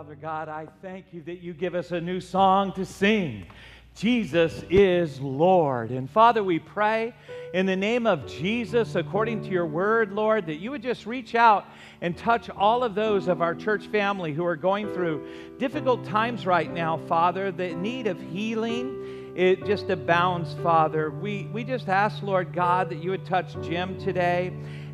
Father God, I thank you that you give us a new song to sing. Jesus is Lord. And Father, we pray in the name of Jesus, according to your word, Lord, that you would just reach out and touch all of those of our church family who are going through difficult times right now, Father, the need of healing. It just abounds, Father. We just ask, Lord God, that you would touch Jim today,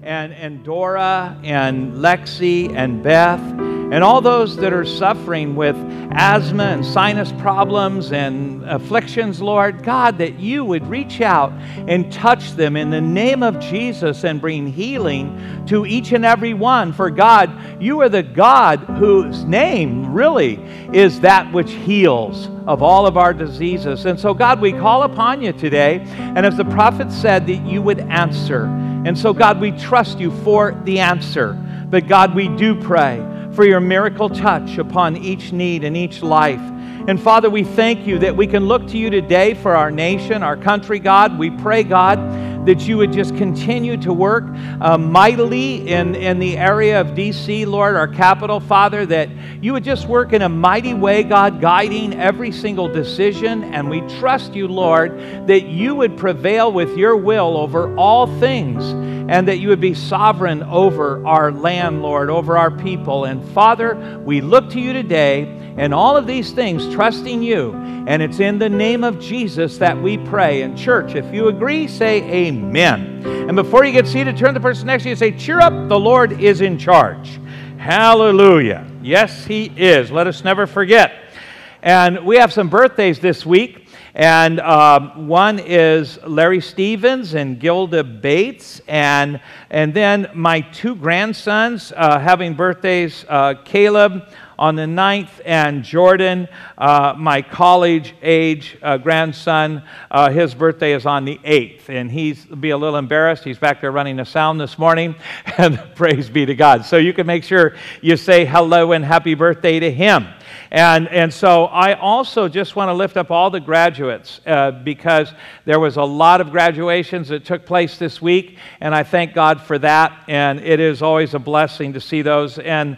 and Dora, and Lexi, and Beth, and all those that are suffering with asthma and sinus problems and afflictions, Lord God, that you would reach out and touch them in the name of Jesus and bring healing to each and every one. For God, you are the God whose name really is that which heals of all of our diseases. And so, God, we call upon you today, and as the prophet said, that you would answer. And so, God, we trust you for the answer. But God, we do pray for your miracle touch upon each need and each life. And Father, we thank you that we can look to you today for our nation, our country, God. We pray, God, that you would just continue to work mightily in the area of D.C., Lord, our capital, Father, that you would just work in a mighty way, God, guiding every single decision. And we trust you, Lord, that you would prevail with your will over all things, and that you would be sovereign over our land, Lord, over our people. And Father, we look to you today, and all of these things, trusting you. And it's in the name of Jesus that we pray. And church, if you agree, say amen. And before you get seated, turn to the person next to you and say, cheer up, the Lord is in charge. Hallelujah. Yes, he is. Let us never forget. And we have some birthdays this week. And one is Larry Stevens and Gilda Bates. And then my two grandsons having birthdays, Caleb on the 9th, and Jordan, my college-age grandson, his birthday is on the 8th. And he'll be a little embarrassed. He's back there running the sound this morning. And praise be to God. So you can make sure you say hello and happy birthday to him. And so I also just want to lift up all the graduates because there was a lot of graduations that took place this week, and I thank God for that, and it is always a blessing to see those. And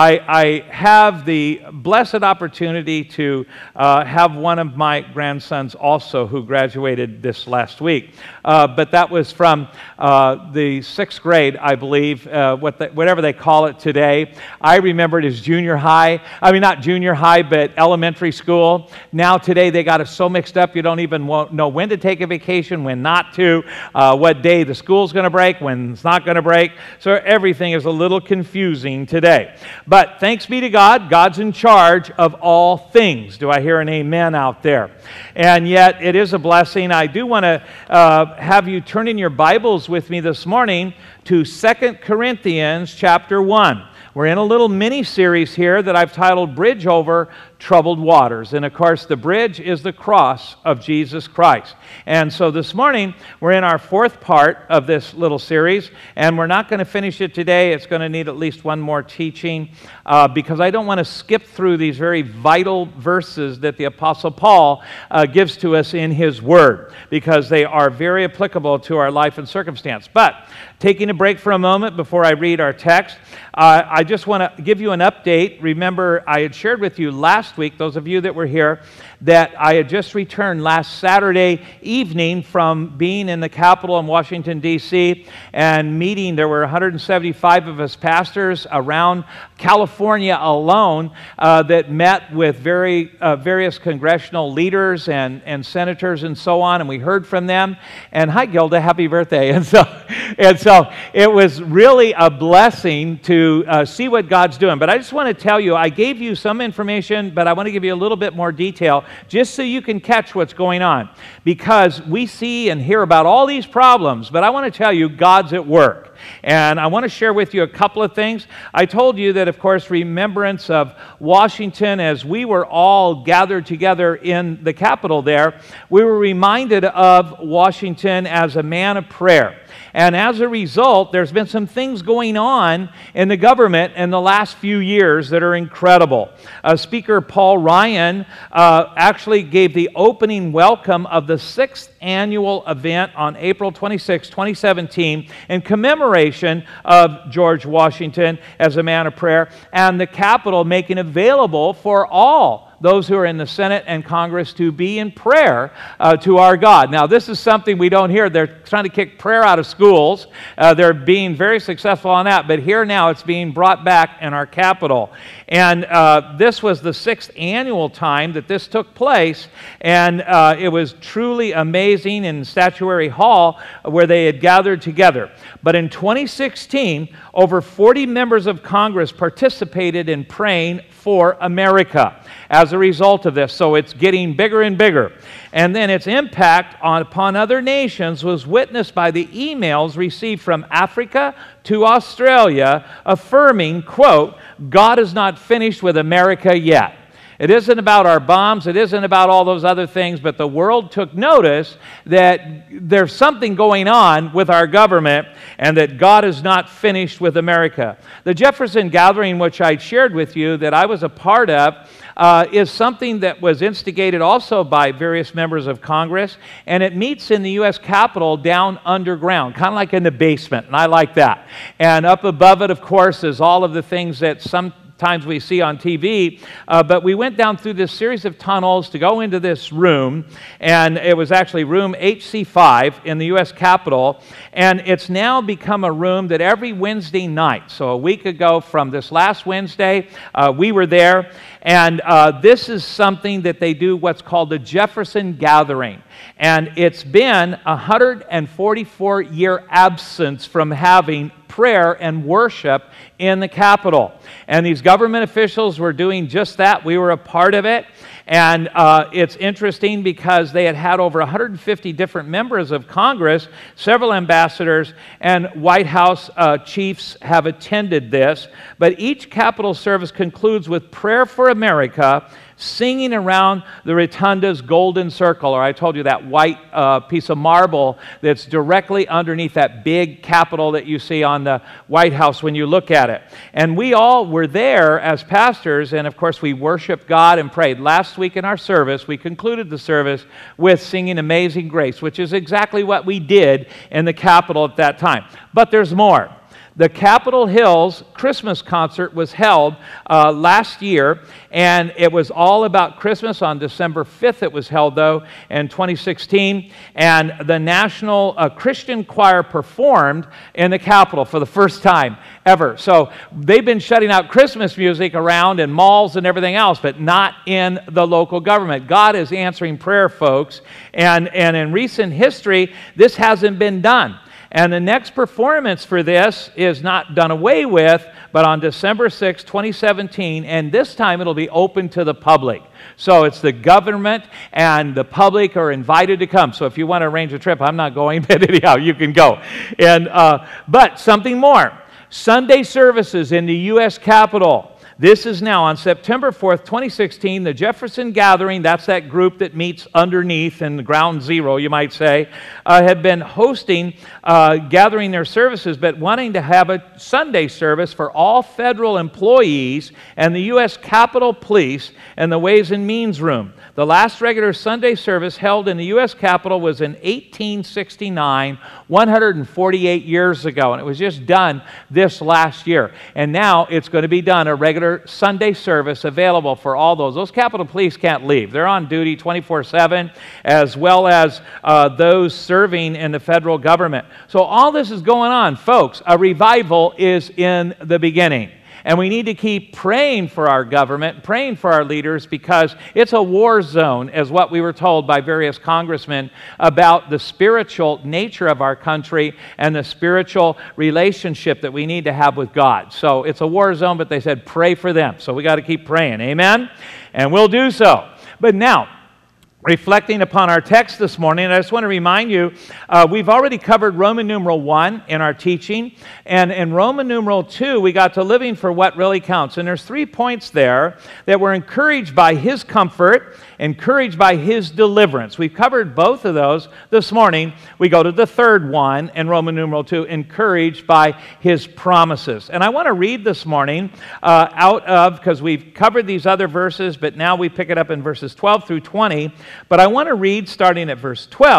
I have the blessed opportunity to have one of my grandsons also who graduated this last week. But that was from the 6th grade, I believe, whatever they call it today. I remember it as junior high. I mean, not junior high, but elementary school. Now today they got it so mixed up you don't even know when to take a vacation, when not to, what day the school's going to break, when it's not going to break. So everything is a little confusing today. But thanks be to God, God's in charge of all things. Do I hear an amen out there? And yet it is a blessing. I do want to have you turn in your Bibles with me this morning to 2 Corinthians chapter 1. We're in a little mini-series here that I've titled Bridge Over Troubled Waters. And of course, the bridge is the cross of Jesus Christ. And so this morning, we're in our 4th part of this little series, and we're not going to finish it today. It's going to need at least one more teaching because I don't want to skip through these very vital verses that the Apostle Paul gives to us in his Word, because they are very applicable to our life and circumstance. But taking a break for a moment before I read our text, I just want to give you an update. Remember, I had shared with you last week, those of you that were here, that I had just returned last Saturday evening from being in the Capitol in Washington, D.C., and meeting. There were 175 of us pastors around California alone that met with various congressional leaders and senators and so on, and we heard from them. And hi, Gilda, happy birthday. And so it was really a blessing to see what God's doing. But I just want to tell you, I gave you some information, but I want to give you a little bit more detail just so you can catch what's going on. Because we see and hear about all these problems, but I want to tell you God's at work. And I want to share with you a couple of things. I told you that, of course, remembrance of Washington, as we were all gathered together in the Capitol there, we were reminded of Washington as a man of prayer. And as a result, there's been some things going on in the government in the last few years that are incredible. Speaker Paul Ryan actually gave the opening welcome of the 6th annual event on April 26, 2017, in commemoration of George Washington as a man of prayer, and the Capitol making available for all those who are in the Senate and Congress to be in prayer to our God. Now, this is something we don't hear. They're trying to kick prayer out of schools. They're being very successful on that, but here now it's being brought back in our Capitol. And this was the 6th annual time that this took place, and it was truly amazing in Statuary Hall where they had gathered together. But in 2016, over 40 members of Congress participated in praying for America as a result of this. So it's getting bigger and bigger. And then its impact upon other nations was witnessed by the emails received from Africa to Australia affirming, quote, God is not finished with America yet. It isn't about our bombs. It isn't about all those other things, but the world took notice that there's something going on with our government and that God is not finished with America. The Jefferson Gathering, which I shared with you that I was a part of, is something that was instigated also by various members of Congress, and it meets in the U.S. Capitol down underground, kind of like in the basement, and I like that. And up above it, of course, is all of the things that sometimes we see on TV, but we went down through this series of tunnels to go into this room, and it was actually room HC5 in the U.S. Capitol, and it's now become a room that every Wednesday night, so a week ago from this last Wednesday, we were there, and this is something that they do what's called the Jefferson Gathering, and it's been a 144-year absence from having prayer and worship in the Capitol. And these government officials were doing just that. We were a part of it. And it's interesting because they had over 150 different members of Congress, several ambassadors, and White House chiefs have attended this. But each Capitol service concludes with prayer for America, singing around the rotunda's golden circle, or I told you that white piece of marble that's directly underneath that big Capitol that you see on the White House when you look at it. And we all were there as pastors, and of course we worshiped God and prayed. Last week in our service, we concluded the service with singing Amazing Grace, which is exactly what we did in the Capitol at that time. But there's more. The Capitol Hills Christmas concert was held last year, and it was all about Christmas. On December 5th it was held, though, in 2016, and the National Christian Choir performed in the Capitol for the first time ever. So they've been shutting out Christmas music around in malls and everything else, but not in the local government. God is answering prayer, folks, and in recent history, this hasn't been done. And the next performance for this is not done away with, but on December 6, 2017, and this time it'll be open to the public. So it's the government and the public are invited to come. So if you want to arrange a trip, I'm not going, but anyhow, you can go. And but something more. Sunday services in the U.S. Capitol. This is now on September 4th, 2016, the Jefferson Gathering, that's that group that meets underneath in ground zero, you might say, had been hosting, gathering their services, but wanting to have a Sunday service for all federal employees and the U.S. Capitol Police and the Ways and Means Room. The last regular Sunday service held in the U.S. Capitol was in 1869, 148 years ago, and it was just done this last year. And now it's going to be done, a regular Sunday service available for all those. Those Capitol Police can't leave. They're on duty 24/7, as well as those serving in the federal government. So all this is going on, folks. A revival is in the beginning. And we need to keep praying for our government, praying for our leaders, because it's a war zone, as what we were told by various congressmen about the spiritual nature of our country and the spiritual relationship that we need to have with God. So it's a war zone, but they said pray for them. So we got to keep praying. Amen? And we'll do so. But now, reflecting upon our text this morning, I just want to remind you, we've already covered Roman numeral 1 in our teaching, and in Roman numeral 2, we got to living for what really counts. And there's 3 points there that we're encouraged by His comfort, encouraged by His deliverance. We've covered both of those this morning. We go to the third one in Roman numeral 2, encouraged by His promises. And I want to read this morning out of, because we've covered these other verses, but now we pick it up in verses 12 through 20. But I want to read, starting at verse 12,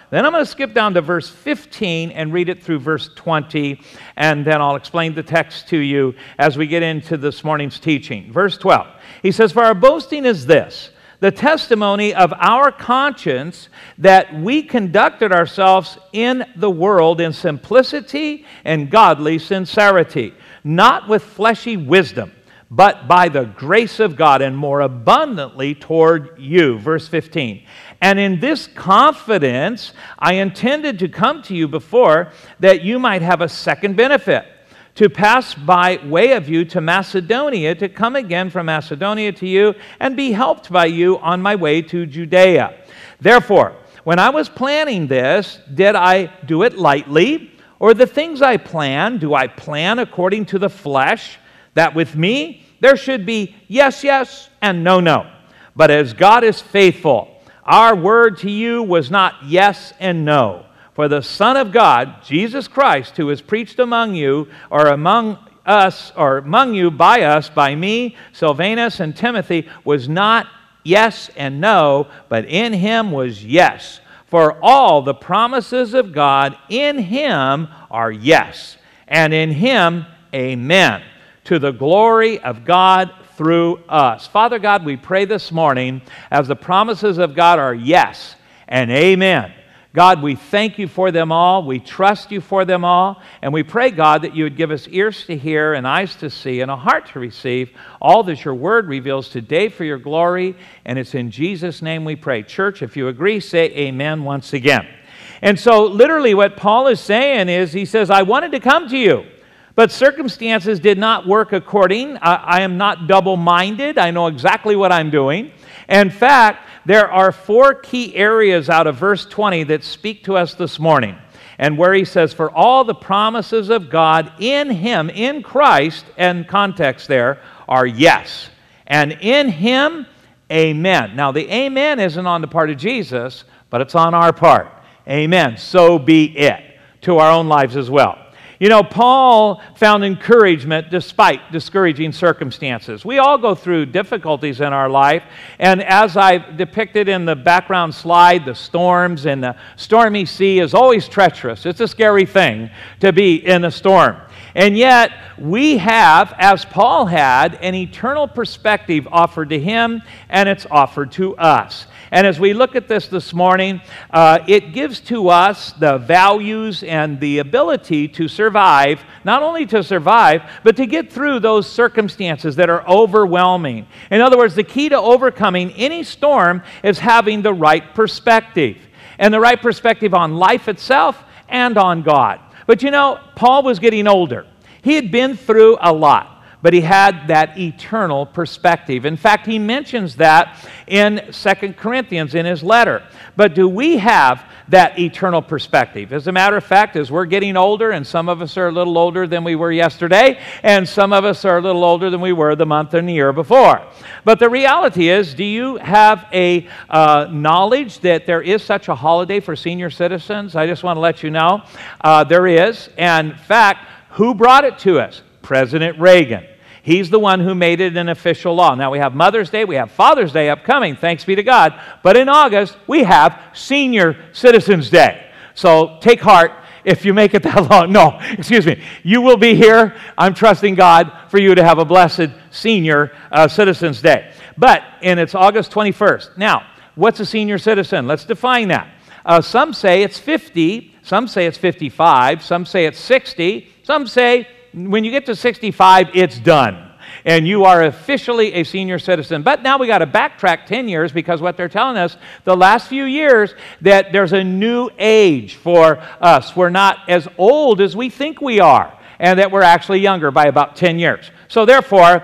Then I'm going to skip down to verse 15 and read it through verse 20, and then I'll explain the text to you as we get into this morning's teaching. Verse 12, he says, "For our boasting is this, the testimony of our conscience, that we conducted ourselves in the world in simplicity and godly sincerity, not with fleshy wisdom, but by the grace of God, and more abundantly toward you." Verse 15, "And in this confidence I intended to come to you before, that you might have a second benefit, to pass by way of you to Macedonia, to come again from Macedonia to you, and be helped by you on my way to Judea. Therefore, when I was planning this, did I do it lightly? Or the things I plan, do I plan according to the flesh, that with me there should be yes, yes, and no, no? But as God is faithful, our word to you was not yes and no. For the Son of God, Jesus Christ, who is preached among you, or among us, or among you by us, by me, Silvanus, and Timothy, was not yes and no, but in him was yes. For all the promises of God in him are yes, and in him amen, to the glory of God through us." Father God, we pray this morning, as the promises of God are yes and amen, God, we thank you for them all. We trust you for them all. And we pray, God, that you would give us ears to hear and eyes to see and a heart to receive all that your word reveals today for your glory. And it's in Jesus' name we pray. Church, if you agree, say amen once again. And so literally what Paul is saying is, he says, I wanted to come to you, but circumstances did not work according. I am not double-minded. I know exactly what I'm doing. In fact, there are 4 key areas out of verse 20 that speak to us this morning. And where he says, for all the promises of God in him, in Christ, and context there, are yes. And in him, amen. Now, the amen isn't on the part of Jesus, but it's on our part. Amen. So be it. To our own lives as well. You know, Paul found encouragement despite discouraging circumstances. We all go through difficulties in our life, and as I've depicted in the background slide, the storms and the stormy sea is always treacherous. It's a scary thing to be in a storm. And yet, we have, as Paul had, an eternal perspective offered to him, and it's offered to us. And as we look at this morning, it gives to us the values and the ability to survive, not only to survive, but to get through those circumstances that are overwhelming. In other words, the key to overcoming any storm is having the right perspective, and the right perspective on life itself and on God. But you know, Paul was getting older. He had been through a lot, but he had that eternal perspective. In fact, he mentions that in 2 Corinthians in his letter. But do we have that eternal perspective? As a matter of fact, as we're getting older, and some of us are a little older than we were yesterday, and some of us are a little older than we were the month and the year before. But the reality is, do you have a knowledge that there is such a holiday for senior citizens? I just want to let you know there is. And in fact, who brought it to us? President Reagan. He's the one who made it an official law. Now, we have Mother's Day, we have Father's Day upcoming, thanks be to God. But in August, we have Senior Citizens Day. So take heart if you make it that long. No, excuse me. You will be here. I'm trusting God for you to have a blessed Senior Citizens Day. And it's August 21st. Now, what's a senior citizen? Let's define that. Some say it's 50, some say it's 55, some say it's 60, some say when you get to 65, it's done, and you are officially a senior citizen. But now we got to backtrack 10 years, because what they're telling us the last few years, that there's a new age for us. We're not as old as we think we are, and that we're actually younger by about 10 years. So therefore,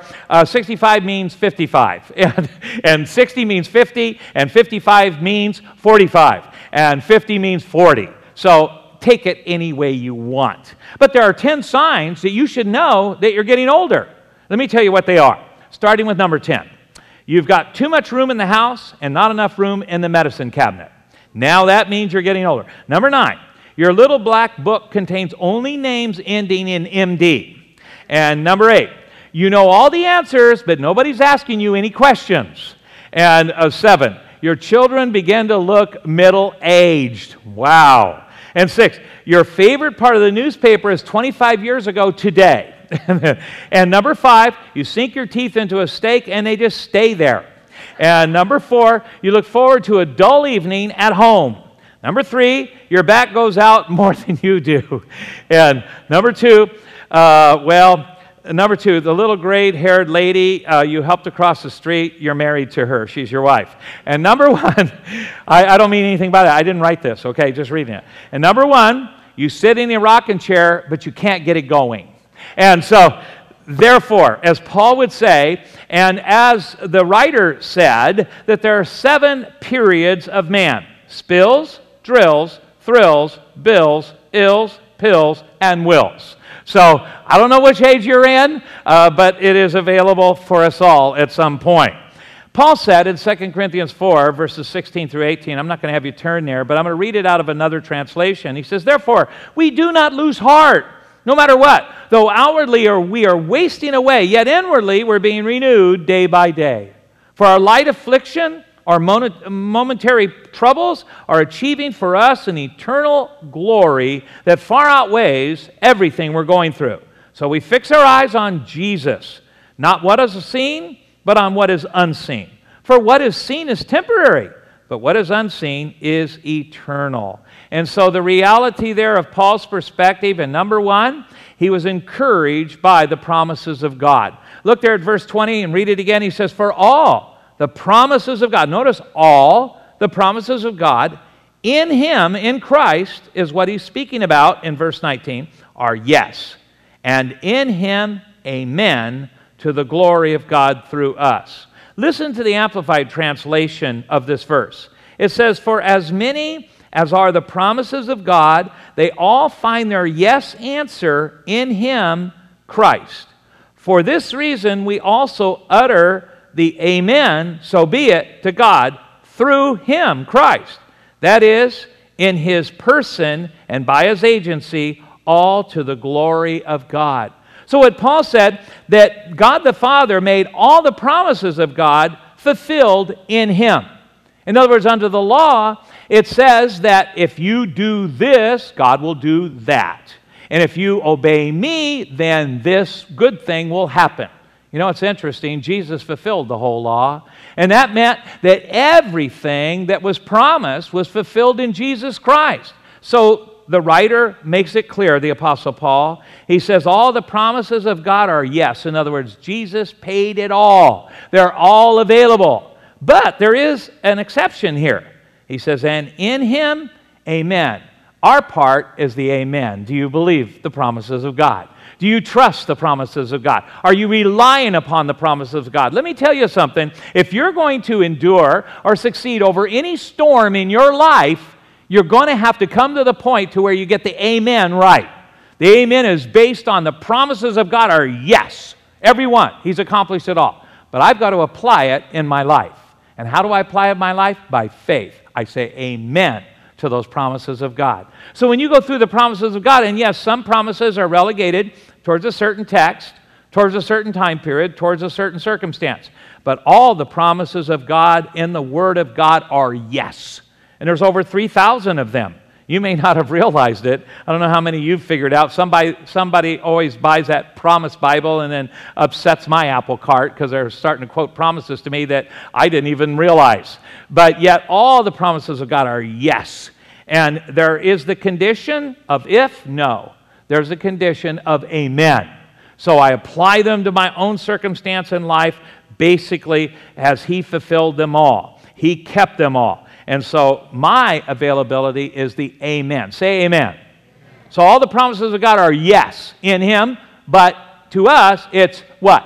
65 means 55, and 60 means 50, and 55 means 45, and 50 means 40. So take it any way you want. But there are 10 signs that you should know that you're getting older. Let me tell you what they are, starting with number 10. You've got too much room in the house and not enough room in the medicine cabinet. Now that means you're getting older. Number 9, your little black book contains only names ending in MD. And number 8, you know all the answers, but nobody's asking you any questions. And 7, your children begin to look middle-aged. Wow. And 6, your favorite part of the newspaper is 25 years ago today. And number 5, you sink your teeth into a steak and they just stay there. And number 4, you look forward to a dull evening at home. Number 3, your back goes out more than you do. And number 2, number 2, the little gray-haired lady you helped across the street, you're married to her. She's your wife. And number 1, I don't mean anything by that. I didn't write this, okay? Just reading it. And number 1, you sit in a rocking chair, but you can't get it going. And so, therefore, as Paul would say, and as the writer said, that there are 7 periods of man. Spills, drills, thrills, bills, ills, pills, and wills. So, I don't know which age you're in, but it is available for us all at some point. Paul said in 2 Corinthians 4, verses 16 through 18, I'm not going to have you turn there, but I'm going to read it out of another translation. He says, therefore, we do not lose heart, no matter what. Though outwardly we are wasting away, yet inwardly we're being renewed day by day. For our light affliction, our momentary troubles are achieving for us an eternal glory that far outweighs everything we're going through. So we fix our eyes on Jesus, not what is seen, but on what is unseen. For what is seen is temporary, but what is unseen is eternal. And so the reality there of Paul's perspective, and number 1, he was encouraged by the promises of God. Look there at verse 20 and read it again. He says, for all the promises of God, notice all the promises of God in Him, in Christ, is what he's speaking about in verse 19, are yes. And in Him, amen, to the glory of God through us. Listen to the Amplified translation of this verse. It says, for as many as are the promises of God, they all find their yes answer in Him, Christ. For this reason, we also utter the amen, so be it, to God through Him, Christ. That is, in His person and by His agency, all to the glory of God. So what Paul said, that God the Father made all the promises of God fulfilled in Him. In other words, under the law, it says that if you do this, God will do that. And if you obey me, then this good thing will happen. You know, it's interesting. Jesus fulfilled the whole law. And that meant that everything that was promised was fulfilled in Jesus Christ. So the writer makes it clear, the Apostle Paul. He says all the promises of God are yes. In other words, Jesus paid it all. They're all available. But there is an exception here. He says, and in Him, amen. Our part is the amen. Do you believe the promises of God? Do you trust the promises of God? Are you relying upon the promises of God? Let me tell you something. If you're going to endure or succeed over any storm in your life, you're going to have to come to the point to where you get the amen right. The amen is based on the promises of God are yes. Every one. He's accomplished it all. But I've got to apply it in my life. And how do I apply it in my life? By faith. I say amen to those promises of God. So when you go through the promises of God, and yes, some promises are relegated towards a certain text, towards a certain time period, towards a certain circumstance. But all the promises of God in the Word of God are yes. And there's over 3,000 of them. You may not have realized it. I don't know how many you've figured out. Somebody always buys that Promise Bible and then upsets my apple cart because they're starting to quote promises to me that I didn't even realize. But yet all the promises of God are yes. And there is the condition of if, no. There's a condition of amen. So I apply them to my own circumstance in life. Basically, as He fulfilled them all. He kept them all. And so my availability is the amen. Say amen. So all the promises of God are yes in Him, but to us it's what?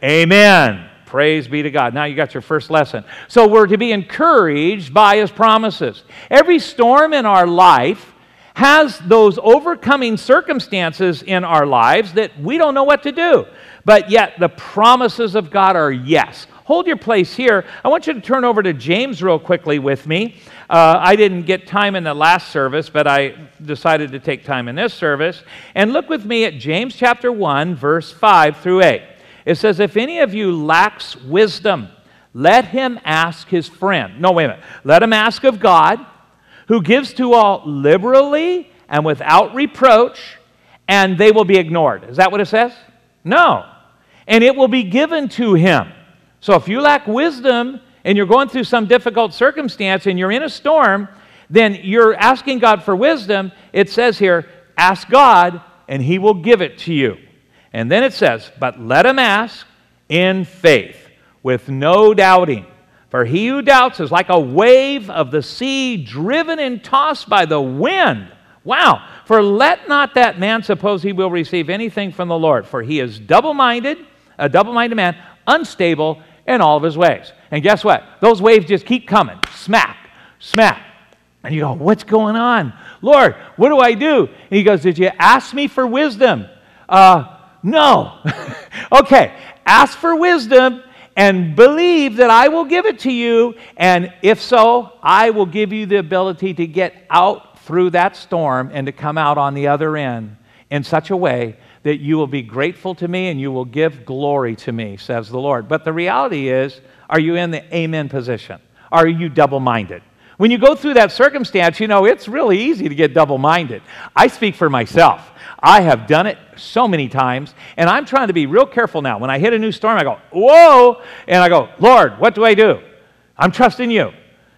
Amen. Praise be to God. Now you got your first lesson. So we're to be encouraged by His promises. Every storm in our life has those overcoming circumstances in our lives that we don't know what to do. But yet the promises of God are yes. Hold your place here. I want you to turn over to James real quickly with me. I didn't get time in the last service, but I decided to take time in this service. And look with me at James chapter 1, verse 5 through 8. It says, if any of you lacks wisdom, let him ask his friend. No, wait a minute. Let him ask of God, who gives to all liberally and without reproach, and they will be ignored. Is that what it says? No. And it will be given to him. So if you lack wisdom and you're going through some difficult circumstance and you're in a storm, then you're asking God for wisdom. It says here, ask God and he will give it to you. And then it says, but let him ask in faith, with no doubting. For he who doubts is like a wave of the sea driven and tossed by the wind. Wow. For let not that man suppose he will receive anything from the Lord. For he is double-minded, a double-minded man, unstable in all of his ways. And guess what? Those waves just keep coming. Smack, smack. And you go, what's going on? Lord, what do I do? And he goes, did you ask me for wisdom? No. Okay, ask for wisdom and believe that I will give it to you. And if so, I will give you the ability to get out through that storm and to come out on the other end in such a way that you will be grateful to me and you will give glory to me, says the Lord. But the reality is, are you in the amen position? Are you double-minded? When you go through that circumstance, you know, it's really easy to get double-minded. I speak for myself. I have done it so many times, and I'm trying to be real careful now. When I hit a new storm, I go, whoa, and I go, Lord, what do I do? I'm trusting you.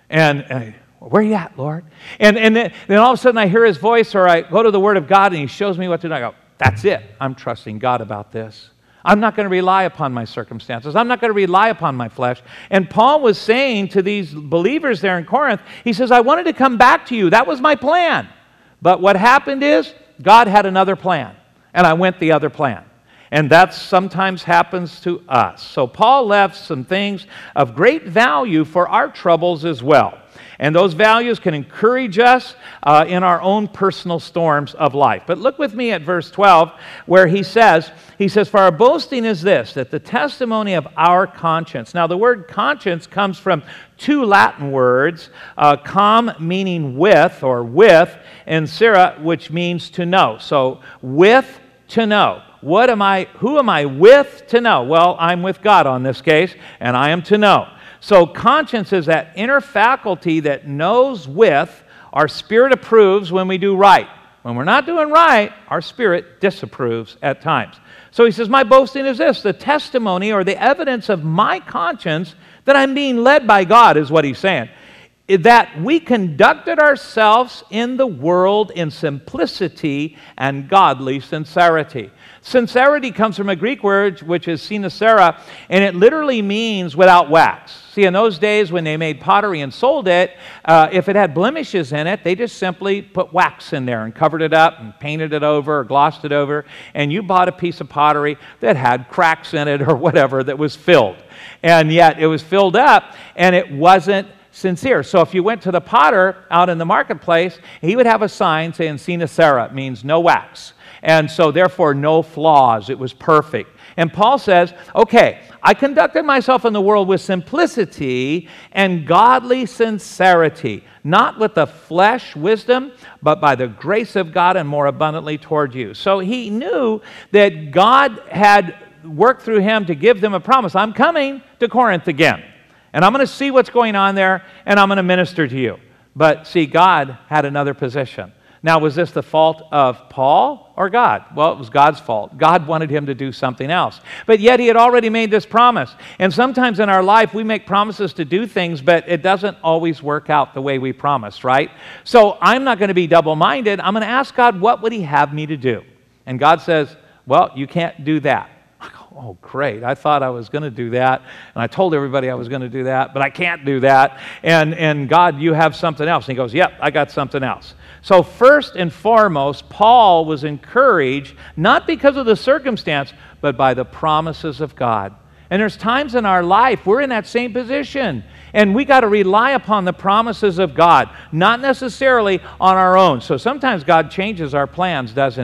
And where are you at, Lord? And then all of a sudden I hear his voice, or I go to the Word of God, and he shows me what to do. I go, that's it. I'm trusting God about this. I'm not going to rely upon my circumstances. I'm not going to rely upon my flesh. And Paul was saying to these believers there in Corinth, he says, I wanted to come back to you. That was my plan. But what happened is God had another plan, and I went the other plan. And that sometimes happens to us. So Paul left some things of great value for our troubles as well. And those values can encourage us in our own personal storms of life. But look with me at verse 12, where he says, for our boasting is this, that the testimony of our conscience. Now, the word conscience comes from two Latin words, com meaning with, or with, and sera, which means to know. So, with, to know. Who am I with to know? Well, I'm with God on this case, and I am to know. So conscience is that inner faculty that knows with, our spirit approves when we do right. When we're not doing right, our spirit disapproves at times. So he says, my boasting is this, the testimony or the evidence of my conscience that I'm being led by God is what he's saying. That we conducted ourselves in the world in simplicity and godly sincerity. Sincerity comes from a Greek word which is sincera, and it literally means without wax. See, in those days when they made pottery and sold it, if it had blemishes in it, they just simply put wax in there and covered it up and painted it over or glossed it over, and you bought a piece of pottery that had cracks in it or whatever that was filled. And yet it was filled up, and it wasn't sincere. So if you went to the potter out in the marketplace, he would have a sign saying sincera, means no wax. And so therefore no flaws. It was perfect. And Paul says, okay, I conducted myself in the world with simplicity and godly sincerity, not with the flesh wisdom, but by the grace of God and more abundantly toward you. So he knew that God had worked through him to give them a promise. I'm coming to Corinth again. And I'm going to see what's going on there, and I'm going to minister to you. But see, God had another position. Now, was this the fault of Paul or God? Well, it was God's fault. God wanted him to do something else. But yet he had already made this promise. And sometimes in our life, we make promises to do things, but it doesn't always work out the way we promised, right? So I'm not going to be double-minded. I'm going to ask God, what would he have me to do? And God says, well, you can't do that. Oh, great. I thought I was going to do that, and I told everybody I was going to do that, but I can't do that. And God, you have something else. And he goes, yep, I got something else. So first and foremost, Paul was encouraged, not because of the circumstance, but by the promises of God. And there's times in our life we're in that same position, and we got to rely upon the promises of God, not necessarily on our own. So sometimes God changes our plans, doesn't he?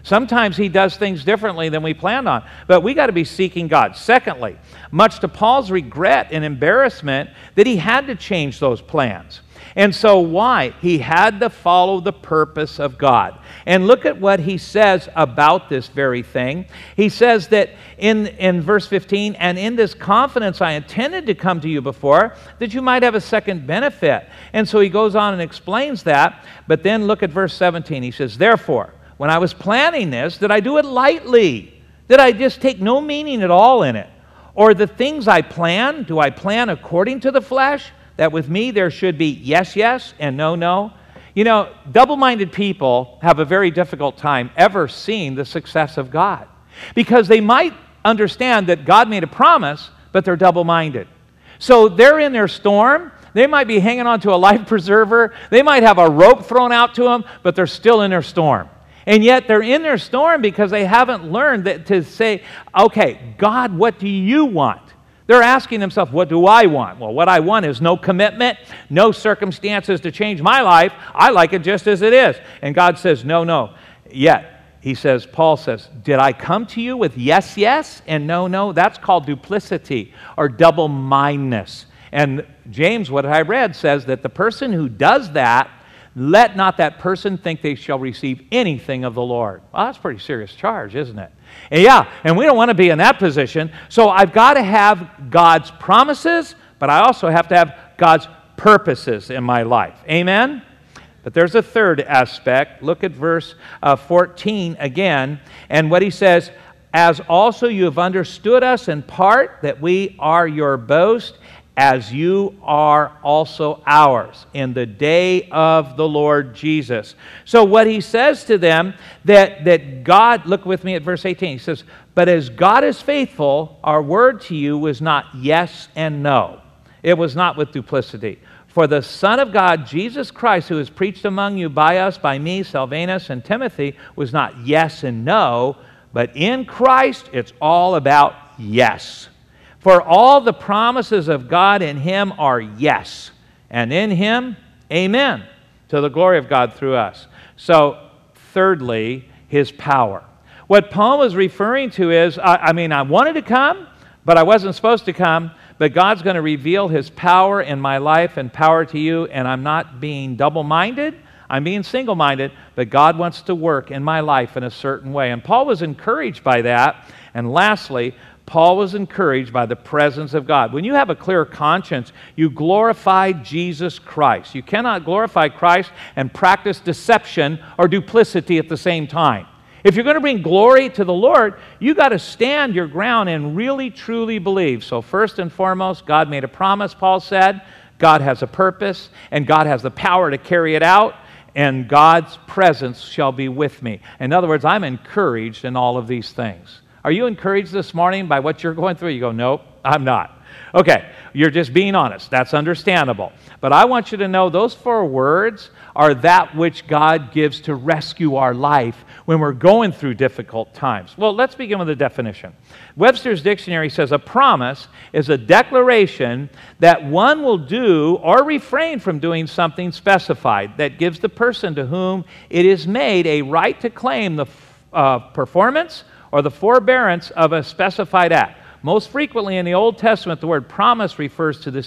Sometimes he does things differently than we planned on, but we got to be seeking God. Secondly, much to Paul's regret and embarrassment that he had to change those plans. And so why? He had to follow the purpose of God. And look at what he says about this very thing. He says that in verse 15, and in this confidence I intended to come to you before, that you might have a second benefit. And so he goes on and explains that. But then look at verse 17. He says, therefore, when I was planning this, did I do it lightly? Did I just take no meaning at all in it? Or the things I plan, do I plan according to the flesh? That with me there should be yes, yes, and no, no. You know, double-minded people have a very difficult time ever seeing the success of God, because they might understand that God made a promise, but they're double-minded. So they're in their storm. They might be hanging on to a life preserver. They might have a rope thrown out to them, but they're still in their storm. And yet they're in their storm because they haven't learned to say, okay, God, what do you want? They're asking themselves, what do I want? Well, what I want is no commitment, no circumstances to change my life. I like it just as it is. And God says, no, no. Yet, he says, Paul says, did I come to you with yes, yes, and no, no? That's called duplicity or double-mindedness. And James, what I read, says that the person who does that, let not that person think they shall receive anything of the Lord. Well, that's a pretty serious charge, isn't it? And yeah, and we don't want to be in that position. So I've got to have God's promises, but I also have to have God's purposes in my life. Amen? But there's a third aspect. Look at verse 14 again. And what he says, as also you have understood us in part, that we are your boast, as you are also ours in the day of the Lord Jesus. So what he says to them, that God, look with me at verse 18, he says, but as God is faithful, our word to you was not yes and no. It was not with duplicity. For the Son of God, Jesus Christ, who is preached among you by us, by me, Silvanus, and Timothy, was not yes and no, but in Christ, it's all about yes. For all the promises of God in Him are yes, and in Him, amen, to the glory of God through us. So, thirdly, His power. What Paul was referring to is, I wanted to come, but I wasn't supposed to come, but God's going to reveal His power in my life and power to you, and I'm not being double-minded, I'm being single-minded, but God wants to work in my life in a certain way. And Paul was encouraged by that. And lastly, Paul was encouraged by the presence of God. When you have a clear conscience, you glorify Jesus Christ. You cannot glorify Christ and practice deception or duplicity at the same time. If you're going to bring glory to the Lord, you got to stand your ground and really, truly believe. So first and foremost, God made a promise, Paul said. God has a purpose, and God has the power to carry it out, and God's presence shall be with me. In other words, I'm encouraged in all of these things. Are you encouraged this morning by what you're going through? You go, nope, I'm not. Okay, you're just being honest. That's understandable. But I want you to know those 4 words are that which God gives to rescue our life when we're going through difficult times. Well, let's begin with the definition. Webster's Dictionary says a promise is a declaration that one will do or refrain from doing something specified that gives the person to whom it is made a right to claim the performance or the forbearance of a specified act. Most frequently in the Old Testament, the word promise refers to the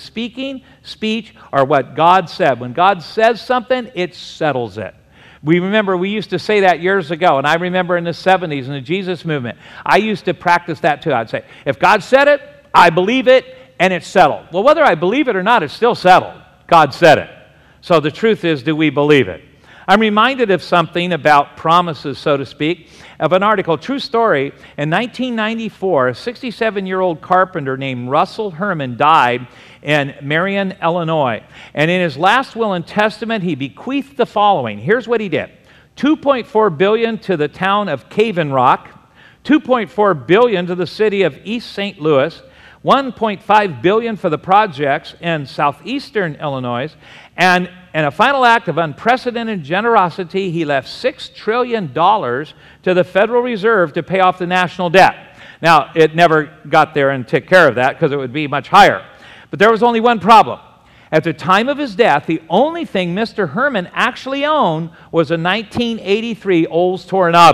speech, or what God said. When God says something, it settles it. We used to say that years ago, and I remember in the 70s in the Jesus movement, I used to practice that too. I'd say, if God said it, I believe it, and it's settled. Well, whether I believe it or not, it's still settled. God said it. So the truth is, do we believe it? I'm reminded of something about promises, so to speak, of an article, true story. In 1994, a 67-year-old carpenter named Russell Herman died in Marion, Illinois. And in his last will and testament, he bequeathed the following. Here's what he did. $2.4 billion to the town of Cave-in Rock, $2.4 billion to the city of East St. Louis, $1.5 billion for the projects in southeastern Illinois, and in a final act of unprecedented generosity, he left $6 trillion to the Federal Reserve to pay off the national debt. Now, it never got there and took care of that because it would be much higher. But there was only one problem. At the time of his death, the only thing Mr. Herman actually owned was a 1983 Olds Toronado.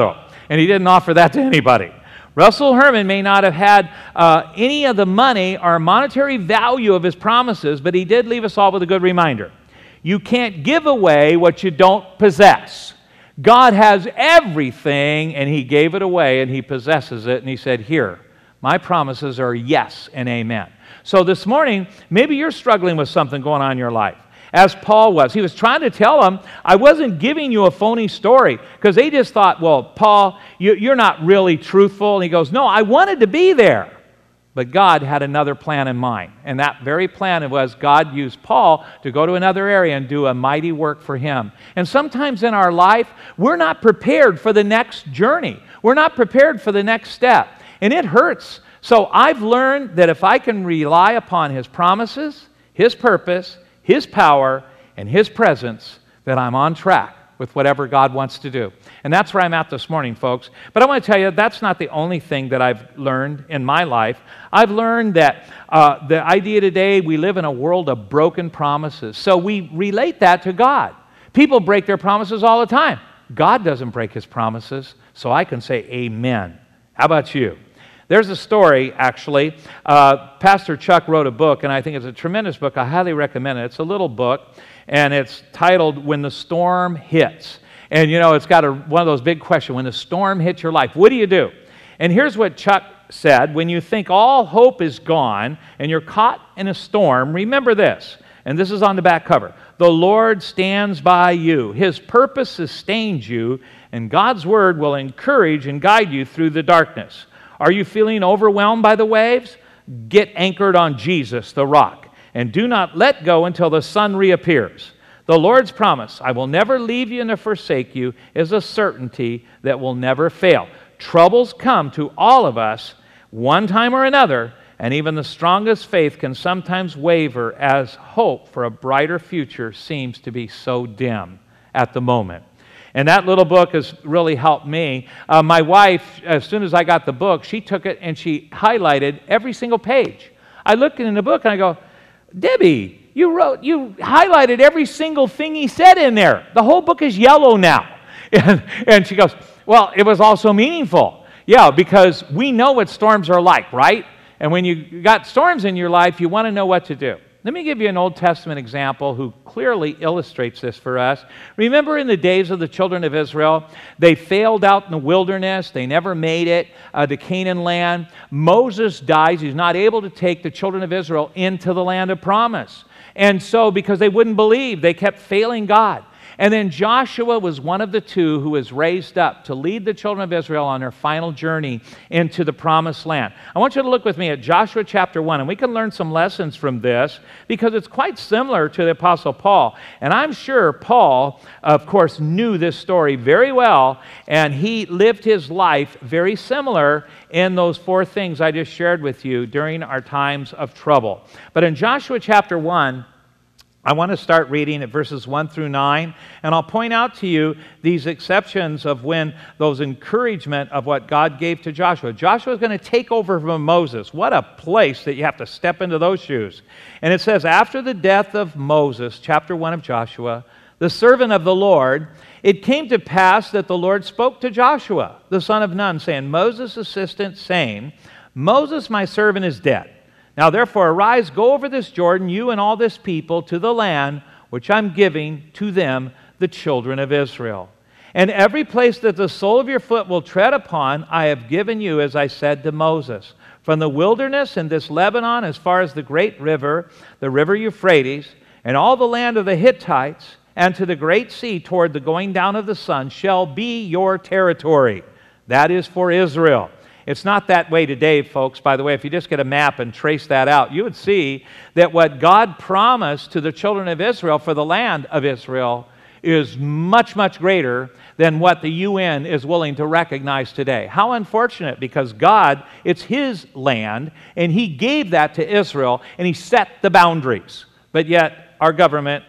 and he didn't offer that to anybody. Russell Herman may not have had any of the money or monetary value of his promises, but he did leave us all with a good reminder. You can't give away what you don't possess. God has everything, and he gave it away, and he possesses it, and he said, here, my promises are yes and amen. So this morning, maybe you're struggling with something going on in your life. As Paul was. He was trying to tell them, I wasn't giving you a phony story, because they just thought, well, Paul, you're not really truthful. And he goes, no, I wanted to be there. But God had another plan in mind. And that very plan was God used Paul to go to another area and do a mighty work for him. And sometimes in our life, we're not prepared for the next journey. We're not prepared for the next step. And it hurts. So I've learned that if I can rely upon his promises, his purpose, his power, and his presence, that I'm on track with whatever God wants to do. And that's where I'm at this morning, folks. But I want to tell you, that's not the only thing that I've learned in my life. I've learned that the idea today, we live in a world of broken promises. So we relate that to God. People break their promises all the time. God doesn't break his promises, so I can say amen. How about you? There's a story, actually. Pastor Chuck wrote a book, and I think it's a tremendous book. I highly recommend it. It's a little book, and it's titled When the Storm Hits. And, you know, it's got one of those big questions. When the storm hits your life, what do you do? And here's what Chuck said. When you think all hope is gone and you're caught in a storm, remember this. And this is on the back cover. The Lord stands by you. His purpose sustains you, and God's word will encourage and guide you through the darkness. Are you feeling overwhelmed by the waves? Get anchored on Jesus, the rock, and do not let go until the sun reappears. The Lord's promise, I will never leave you nor forsake you, is a certainty that will never fail. Troubles come to all of us one time or another, and even the strongest faith can sometimes waver as hope for a brighter future seems to be so dim at the moment. And that little book has really helped me. My wife, as soon as I got the book, she took it and she highlighted every single page. I looked in the book and I go, Debbie, you highlighted every single thing he said in there. The whole book is yellow now. And she goes, well, it was also meaningful. Yeah, because we know what storms are like, right? And when you got storms in your life, you want to know what to do. Let me give you an Old Testament example who clearly illustrates this for us. Remember in the days of the children of Israel, they failed out in the wilderness. They never made it to Canaan land. Moses dies. He's not able to take the children of Israel into the land of promise. And so, because they wouldn't believe, they kept failing God. And then Joshua was one of the two who was raised up to lead the children of Israel on their final journey into the promised land. I want you to look with me at Joshua chapter 1, and we can learn some lessons from this because it's quite similar to the Apostle Paul. And I'm sure Paul, of course, knew this story very well, and he lived his life very similar in those four things I just shared with you during our times of trouble. But in Joshua chapter 1, I want to start reading at verses 1 through 9, and I'll point out to you these exceptions of when those encouragement of what God gave to Joshua. Joshua is going to take over from Moses. What a place that you have to step into those shoes. And it says, after the death of Moses, chapter 1 of Joshua, the servant of the Lord, it came to pass that the Lord spoke to Joshua, the son of Nun, saying, Moses' assistant, saying, Moses, my servant, is dead. Now therefore arise, go over this Jordan, you and all this people, to the land which I'm giving to them, the children of Israel. And every place that the sole of your foot will tread upon, I have given you, as I said to Moses. From the wilderness and this Lebanon, as far as the great river, the river Euphrates, and all the land of the Hittites, and to the great sea toward the going down of the sun, shall be your territory. That is for Israel. It's not that way today, folks. By the way, if you just get a map and trace that out, you would see that what God promised to the children of Israel for the land of Israel is much, much greater than what the UN is willing to recognize today. How unfortunate, because God, it's His land, and He gave that to Israel, and He set the boundaries. But yet, our governments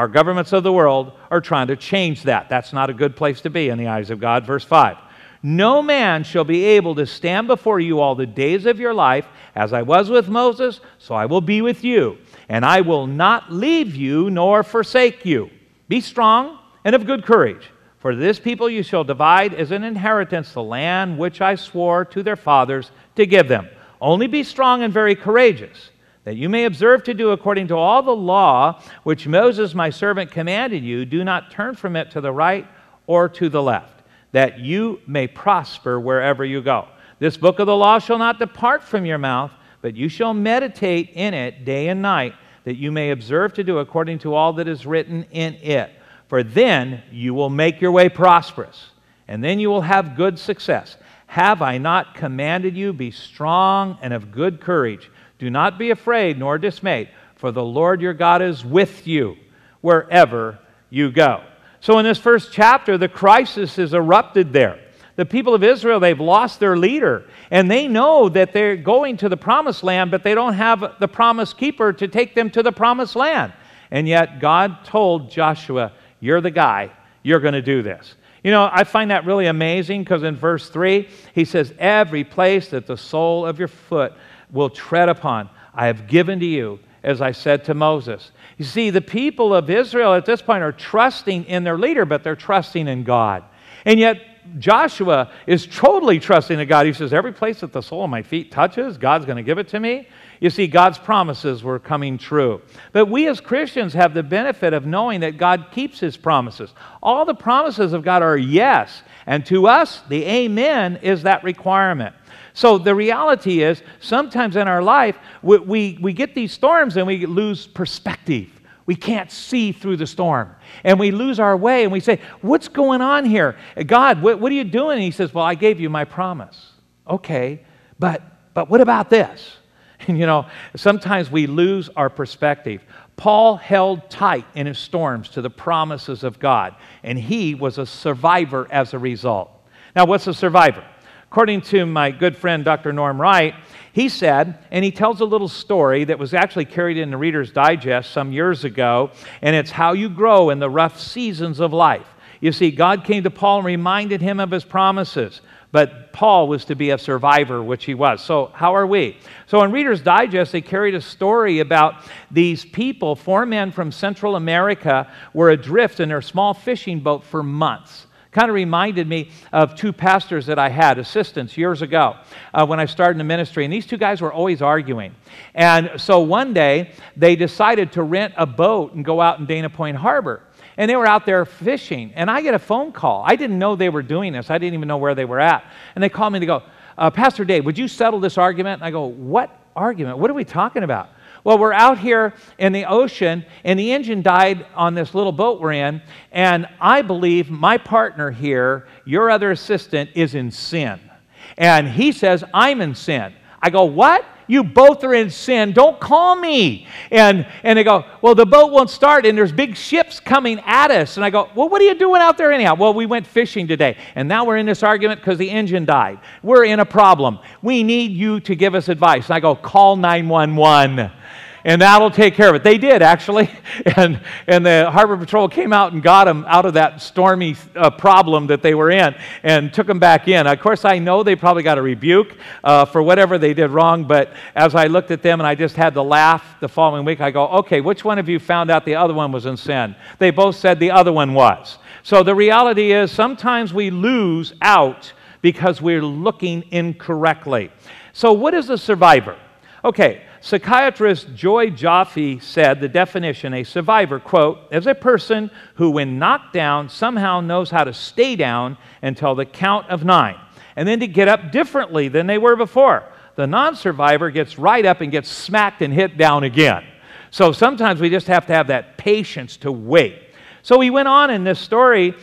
of the world are trying to change that. That's not a good place to be in the eyes of God. Verse 5. No man shall be able to stand before you all the days of your life. As I was with Moses, so I will be with you. And I will not leave you nor forsake you. Be strong and of good courage. For this people you shall divide as an inheritance the land which I swore to their fathers to give them. Only be strong and very courageous, that you may observe to do according to all the law which Moses my servant commanded you. Do not turn from it to the right or to the left, that you may prosper wherever you go. This book of the law shall not depart from your mouth, but you shall meditate in it day and night, that you may observe to do according to all that is written in it. For then you will make your way prosperous, and then you will have good success. Have I not commanded you? Be strong and of good courage. Do not be afraid nor dismayed, for the Lord your God is with you wherever you go. So in this first chapter, the crisis is erupted there. The people of Israel, they've lost their leader, and they know that they're going to the promised land, but they don't have the promise keeper to take them to the promised land. And yet God told Joshua, you're the guy, you're going to do this. You know, I find that really amazing because in verse 3, he says, every place that the sole of your foot will tread upon, I have given to you, as I said to Moses. You see, the people of Israel at this point are trusting in their leader, but they're trusting in God. And yet, Joshua is totally trusting in God. He says, every place that the sole of my feet touches, God's going to give it to me. You see, God's promises were coming true. But we as Christians have the benefit of knowing that God keeps His promises. All the promises of God are yes. And to us, the amen is that requirement. So the reality is, sometimes in our life, we get these storms and we lose perspective. We can't see through the storm. And we lose our way and we say, what's going on here? God, what are you doing? And He says, well, I gave you my promise. Okay, but what about this? And you know, sometimes we lose our perspective. Paul held tight in his storms to the promises of God, and he was a survivor as a result. Now, what's a survivor? According to my good friend, Dr. Norm Wright, he said, and he tells a little story that was actually carried in the Reader's Digest some years ago, and it's how you grow in the rough seasons of life. You see, God came to Paul and reminded him of His promises, but Paul was to be a survivor, which he was. So how are we? So in Reader's Digest, they carried a story about these people, 4 men from Central America, were adrift in their small fishing boat for months. Kind of reminded me of 2 pastors that I had, assistants, years ago when I started in the ministry. And these 2 guys were always arguing. And so one day, they decided to rent a boat and go out in Dana Point Harbor. And they were out there fishing. And I get a phone call. I didn't know they were doing this. I didn't even know where they were at. And they called me to go, Pastor Dave, would you settle this argument? And I go, what argument? What are we talking about? Well, we're out here in the ocean, and the engine died on this little boat we're in, and I believe my partner here, your other assistant, is in sin. And he says, I'm in sin. I go, what? You both are in sin. Don't call me. And they go, well, the boat won't start, and there's big ships coming at us. And I go, well, what are you doing out there anyhow? Well, we went fishing today, and now we're in this argument because the engine died. We're in a problem. We need you to give us advice. And I go, call 911. And that'll take care of it. They did, actually. And the Harbor Patrol came out and got them out of that stormy problem that they were in and took them back in. Of course, I know they probably got a rebuke for whatever they did wrong, but as I looked at them and I just had to laugh the following week, I go, okay, which one of you found out the other one was in sin? They both said the other one was. So the reality is sometimes we lose out because we're looking incorrectly. So what is a survivor? Okay, psychiatrist Joy Joffe said the definition, a survivor, quote, is a person who when knocked down somehow knows how to stay down until the count of 9, and then to get up differently than they were before. The non-survivor gets right up and gets smacked and hit down again. So sometimes we just have to have that patience to wait. So he went on in this story,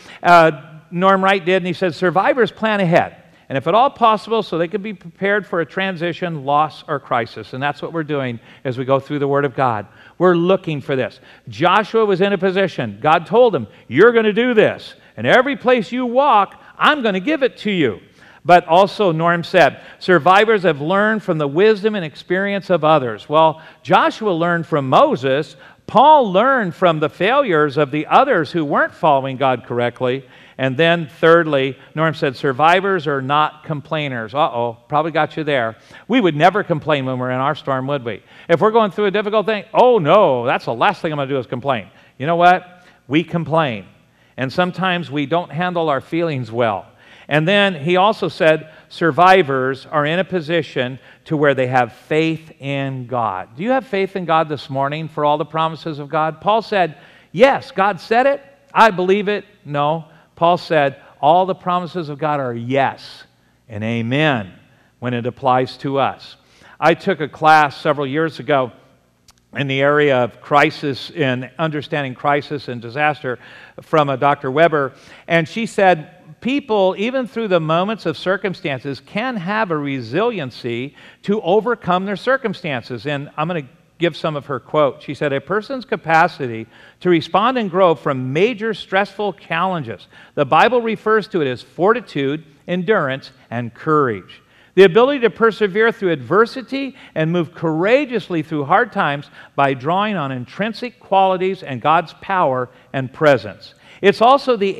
Norm Wright did, and he said, survivors plan ahead. And if at all possible, so they could be prepared for a transition, loss, or crisis. And that's what we're doing as we go through the Word of God. We're looking for this. Joshua was in a position. God told him, you're going to do this. And every place you walk, I'm going to give it to you. But also, Norm said, survivors have learned from the wisdom and experience of others. Well, Joshua learned from Moses. Paul learned from the failures of the others who weren't following God correctly. And then thirdly, Norm said, survivors are not complainers. Uh-oh, probably got you there. We would never complain when we're in our storm, would we? If we're going through a difficult thing, oh no, that's the last thing I'm going to do is complain. You know what? We complain. And sometimes we don't handle our feelings well. And then he also said survivors are in a position to where they have faith in God. Do you have faith in God this morning for all the promises of God? Paul said, yes, God said it. I believe it. No. Paul said, all the promises of God are yes and amen when it applies to us. I took a class several years ago in the area of crisis and understanding crisis and disaster from a Dr. Weber, and she said, people, even through the moments of circumstances, can have a resiliency to overcome their circumstances. And I'm going to give some of her quotes. She said, a person's capacity to respond and grow from major stressful challenges, the Bible refers to it as fortitude, endurance, and courage. The ability to persevere through adversity and move courageously through hard times by drawing on intrinsic qualities and God's power and presence. It's also to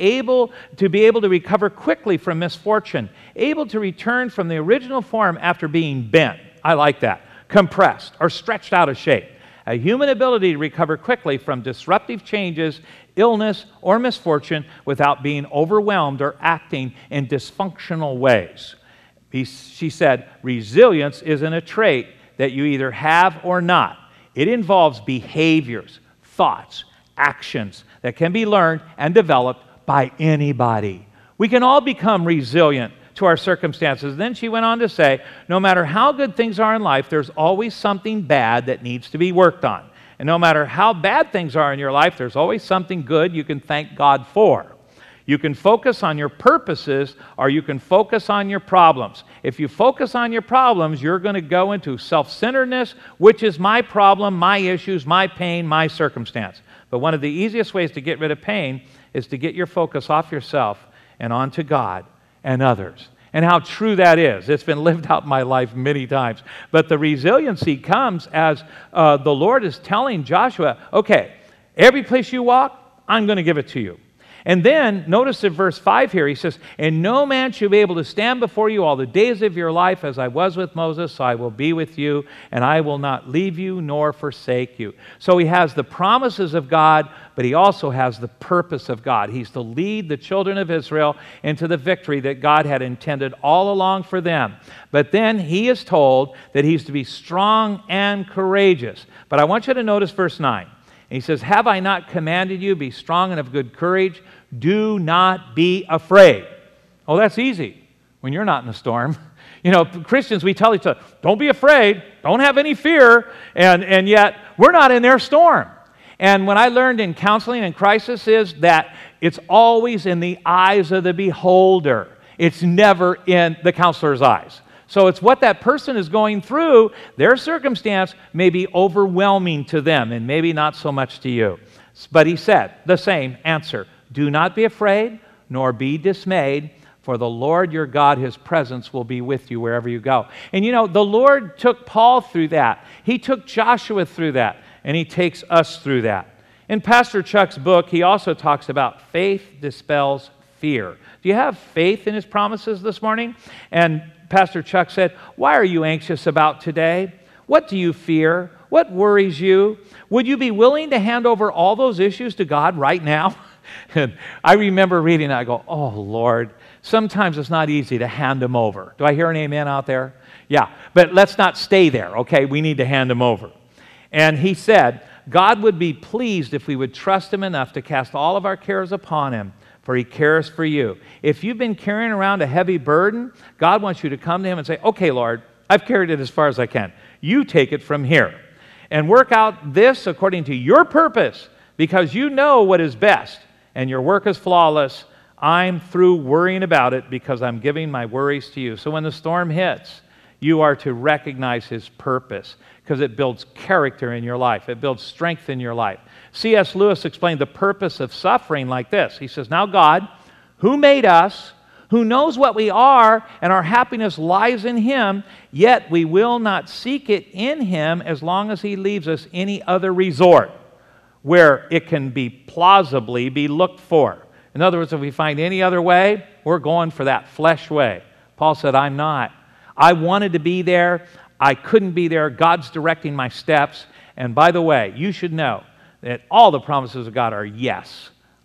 be able to recover quickly from misfortune, able to return from the original form after being bent. I like that. Compressed or stretched out of shape. A human ability to recover quickly from disruptive changes, illness, or misfortune without being overwhelmed or acting in dysfunctional ways. She said, resilience isn't a trait that you either have or not. It involves behaviors, thoughts, actions that can be learned and developed by anybody. We can all become resilient to our circumstances. Then she went on to say, no matter how good things are in life, there's always something bad that needs to be worked on. And no matter how bad things are in your life, there's always something good you can thank God for. You can focus on your purposes or you can focus on your problems. If you focus on your problems, you're going to go into self-centeredness, which is my problem, my issues, my pain, my circumstance. But one of the easiest ways to get rid of pain is to get your focus off yourself and onto God and others. And how true that is. It's been lived out in my life many times. But the resiliency comes as the Lord is telling Joshua, okay, every place you walk, I'm going to give it to you. And then, notice in verse 5 here, he says, and no man shall be able to stand before you all the days of your life as I was with Moses, so I will be with you, and I will not leave you nor forsake you. So he has the promises of God, but he also has the purpose of God. He's to lead the children of Israel into the victory that God had intended all along for them. But then he is told that he's to be strong and courageous. But I want you to notice verse 9. And he says, have I not commanded you, be strong and of good courage? Do not be afraid. Oh, that's easy when you're not in a storm. You know, Christians, we tell each other, don't be afraid, don't have any fear, and yet we're not in their storm. And what I learned in counseling and crisis is that it's always in the eyes of the beholder. It's never in the counselor's eyes. So it's what that person is going through. Their circumstance may be overwhelming to them and maybe not so much to you. But he said the same answer. Do not be afraid, nor be dismayed, for the Lord your God, his presence will be with you wherever you go. And you know, the Lord took Paul through that. He took Joshua through that, and he takes us through that. In Pastor Chuck's book, he also talks about faith dispels fear. Do you have faith in his promises this morning? And Pastor Chuck said, why are you anxious about today? What do you fear? What worries you? Would you be willing to hand over all those issues to God right now? And I remember reading that. I go, oh, Lord, sometimes it's not easy to hand them over. Do I hear an amen out there? Yeah, but let's not stay there, okay? We need to hand them over. And he said, God would be pleased if we would trust him enough to cast all of our cares upon him, for he cares for you. If you've been carrying around a heavy burden, God wants you to come to him and say, okay, Lord, I've carried it as far as I can. You take it from here and work out this according to your purpose, because you know what is best and your work is flawless. I'm through worrying about it because I'm giving my worries to you. So when the storm hits, you are to recognize his purpose, because it builds character in your life. It builds strength in your life. C.S. Lewis explained the purpose of suffering like this. He says, now God, who made us, who knows what we are, and our happiness lies in him, yet we will not seek it in him as long as he leaves us any other resort where it can be plausibly be looked for. In other words, if we find any other way, we're going for that flesh way. Paul said, I'm not. I wanted to be there. I couldn't be there. God's directing my steps. And by the way, you should know that all the promises of God are yes.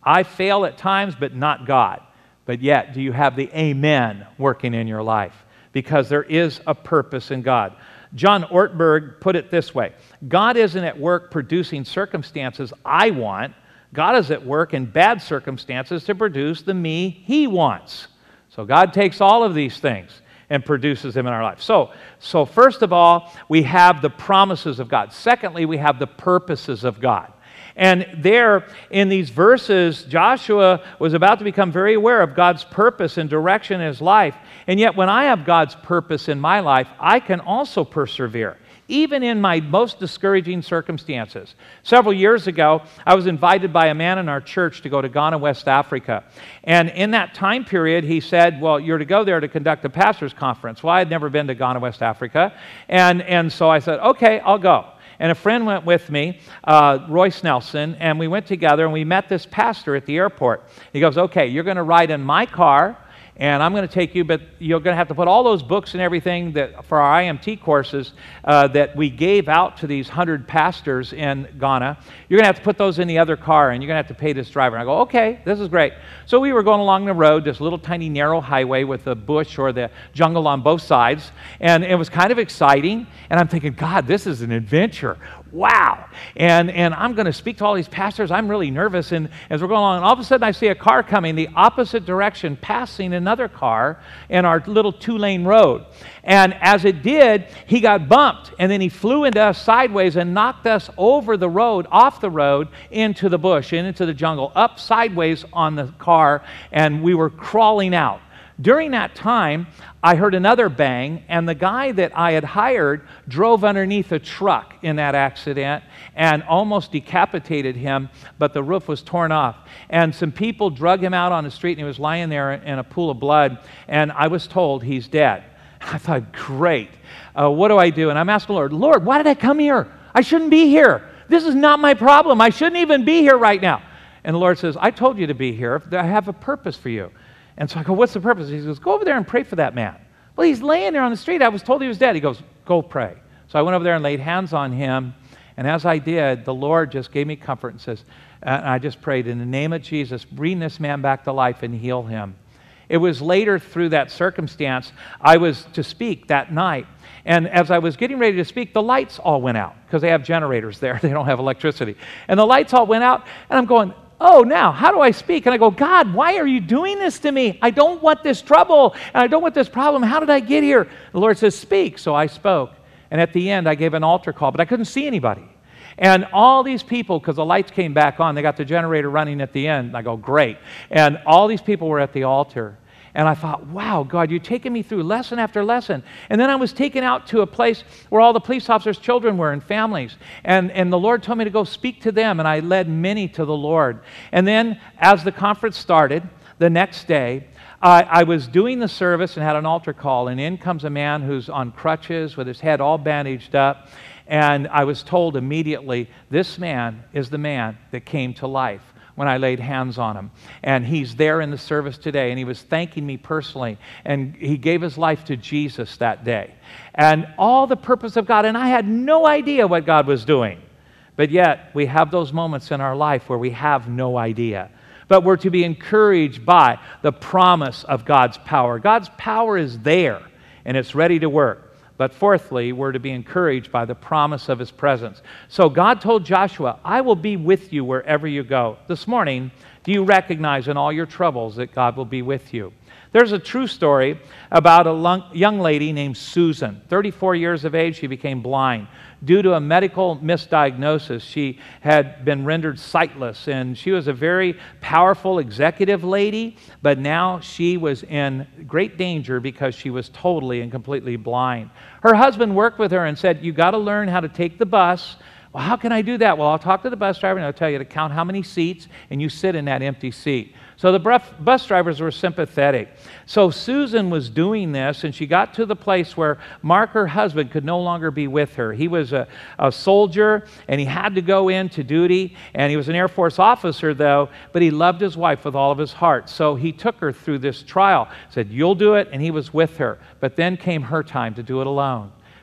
I fail at times, but not God. But yet, do you have the amen working in your life? Because there is a purpose in God. John Ortberg put it this way: God isn't at work producing circumstances I want. God is at work in bad circumstances to produce the me He wants. So God takes all of these things and produces them in our life. So first of all, we have the promises of God. Secondly, we have the purposes of God. And there in these verses, Joshua was about to become very aware of God's purpose and direction in his life. And yet when I have God's purpose in my life, I can also persevere, even in my most discouraging circumstances. Several years ago, I was invited by a man in our church to go to Ghana, West Africa. And in that time period, he said, well, you're to go there to conduct a pastor's conference. Well, I had never been to Ghana, West Africa. And so I said, okay, I'll go. And a friend went with me, Royce Nelson, and we went together and we met this pastor at the airport. He goes, okay, you're going to ride in my car, and I'm going to take you, but you're going to have to put all those books and everything that for our IMT courses that we gave out to these 100 pastors in Ghana. You're going to have to put those in the other car, and you're going to have to pay this driver. And I go, okay, this is great. So we were going along the road, this little tiny narrow highway with the bush or the jungle on both sides, and it was kind of exciting. And I'm thinking, God, this is an adventure. Wow. And I'm going to speak to all these pastors. I'm really nervous. And as we're going along, and all of a sudden I see a car coming the opposite direction, passing another car in our little 2-lane road. And as it did, he got bumped. And then he flew into us sideways and knocked us over the road, off the road, into the bush and into the jungle, up sideways on the car. And we were crawling out. During that time, I heard another bang, and the guy that I had hired drove underneath a truck in that accident and almost decapitated him, but the roof was torn off. And some people drug him out on the street, and he was lying there in a pool of blood, and I was told he's dead. I thought, great. What do I do? And I'm asking the Lord, Lord, why did I come here? I shouldn't be here. This is not my problem. I shouldn't even be here right now. And the Lord says, I told you to be here. I have a purpose for you. And so I go, what's the purpose? He goes, go over there and pray for that man. Well, he's laying there on the street. I was told he was dead. He goes, go pray. So I went over there and laid hands on him. And as I did, the Lord just gave me comfort and says, and I just prayed, in the name of Jesus, bring this man back to life and heal him. It was later through that circumstance, I was to speak that night. And as I was getting ready to speak, the lights all went out because they have generators there. They don't have electricity. And the lights all went out, and I'm going, oh, now, how do I speak? And I go, God, why are you doing this to me? I don't want this trouble, and I don't want this problem. How did I get here? The Lord says, speak. So I spoke. And at the end, I gave an altar call, but I couldn't see anybody. And all these people, because the lights came back on, they got the generator running at the end. And I go, great. And all these people were at the altar. And I thought, wow, God, you're taking me through lesson after lesson. And then I was taken out to a place where all the police officers' children were and families. And the Lord told me to go speak to them, and I led many to the Lord. And then as the conference started, the next day, I was doing the service and had an altar call, and in comes a man who's on crutches with his head all bandaged up. And I was told immediately, this man is the man that came to life when I laid hands on him. And he's there in the service today, and he was thanking me personally, and he gave his life to Jesus that day. And all the purpose of God, and I had no idea what God was doing. But yet, we have those moments in our life where we have no idea. But we're to be encouraged by the promise of God's power. God's power is there, and it's ready to work. But fourthly, we're to be encouraged by the promise of His presence. So God told Joshua, I will be with you wherever you go. This morning, do you recognize in all your troubles that God will be with you? There's a true story about a young lady named Susan. 34 years of age, she became blind. Due to a medical misdiagnosis, she had been rendered sightless, and she was a very powerful executive lady, but now she was in great danger because she was totally and completely blind. Her husband worked with her and said, you got to learn how to take the bus. Well, how can I do that? Well, I'll talk to the bus driver, and I'll tell you to count how many seats, and you sit in that empty seat. So the bus drivers were sympathetic. So Susan was doing this, and she got to the place where Mark, her husband, could no longer be with her. He was a soldier, and he had to go into duty, and he was an Air Force officer, though, but he loved his wife with all of his heart. So he took her through this trial, said, you'll do it, and he was with her. But then came her time to do it alone.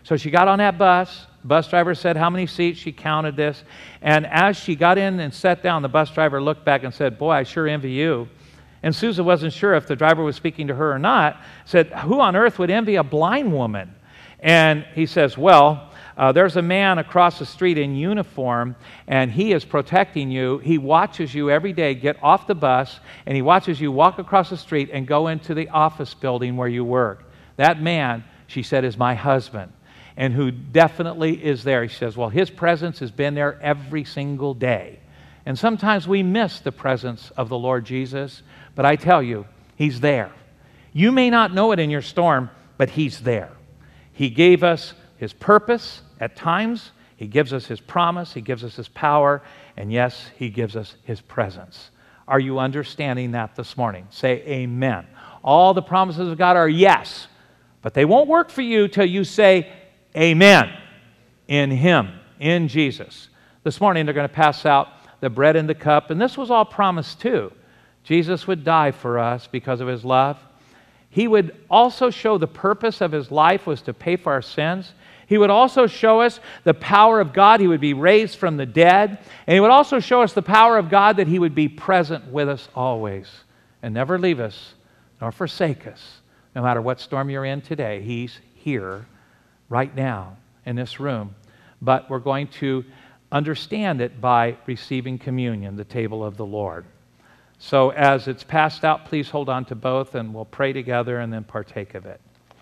So she got on that bus. The bus driver said how many seats. She counted this. And as she got in and sat down, the bus driver looked back and said, "Boy, I sure envy you." And Susan wasn't sure if the driver was speaking to her or not. Said, "Who on earth would envy a blind woman?" And he says, "Well, there's a man across the street in uniform, and he is protecting you. He watches you every day get off the bus, and he watches you walk across the street and go into the office building where you work. That man," she said, "is my husband, and who definitely is there." She says, "Well, his presence has been there every single day." And sometimes we miss the presence of the Lord Jesus, but I tell you, He's there. You may not know it in your storm, but He's there. He gave us His purpose at times. He gives us His promise. He gives us His power. And yes, He gives us His presence. Are you understanding that this morning? Say amen. All the promises of God are yes, but they won't work for you till you say amen in Him, in Jesus. This morning they're going to pass out the bread and the cup, and this was all promised too. Jesus would die for us because of His love. He would also show the purpose of His life was to pay for our sins. He would also show us the power of God. He would be raised from the dead. And He would also show us the power of God that He would be present with us always and never leave us nor forsake us. No matter what storm you're in today, He's here right now in this room. But we're going to understand it by receiving communion, the table of the Lord. So as it's passed out, please hold on to both, and we'll pray together and then partake of it.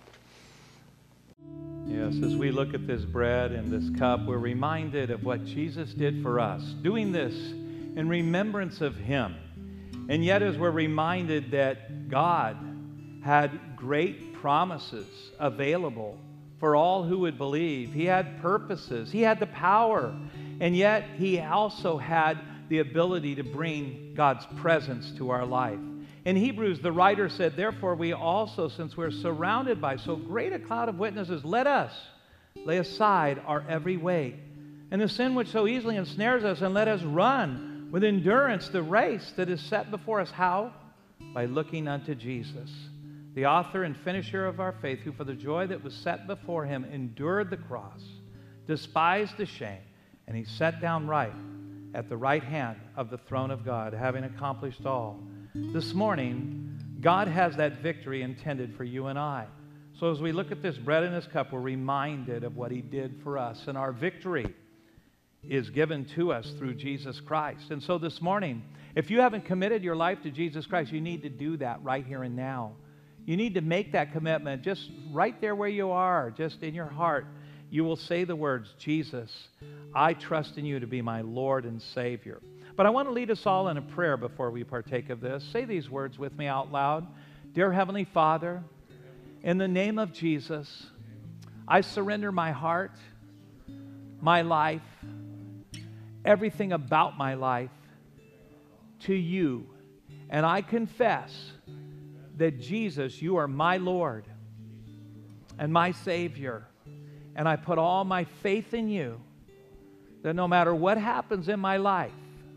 Yes, as we look at this bread and this cup, we're reminded of what Jesus did for us, doing this in remembrance of Him. And yet as we're reminded that God had great promises available for all who would believe. He had purposes. He had the power. And yet He also had the ability to bring God's presence to our life. In Hebrews, the writer said, "Therefore we also, since we're surrounded by so great a cloud of witnesses, let us lay aside our every weight and the sin which so easily ensnares us, and let us run with endurance the race that is set before us." How? By looking unto Jesus, the author and finisher of our faith, who for the joy that was set before Him endured the cross, despised the shame, and He sat down right at the right hand of the throne of God, having accomplished all. This morning, God has that victory intended for you and I. So as we look at this bread and this cup, we're reminded of what He did for us. And our victory is given to us through Jesus Christ. And so this morning, if you haven't committed your life to Jesus Christ, you need to do that right here and now. You need to make that commitment just right there where you are, just in your heart. You will say the words, "Jesus, I trust in you to be my Lord and Savior." But I want to lead us all in a prayer before we partake of this. Say these words with me out loud. Dear Heavenly Father, in the name of Jesus, I surrender my heart, my life, everything about my life to you. And I confess that Jesus, you are my Lord and my Savior. And I put all my faith in you, that no matter what happens in my life,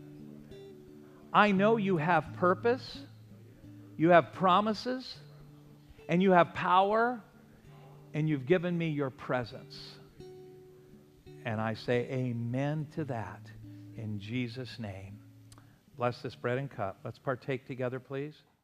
I know you have purpose, you have promises, and you have power, and you've given me your presence. And I say amen to that in Jesus' name. Bless this bread and cup. Let's partake together, please.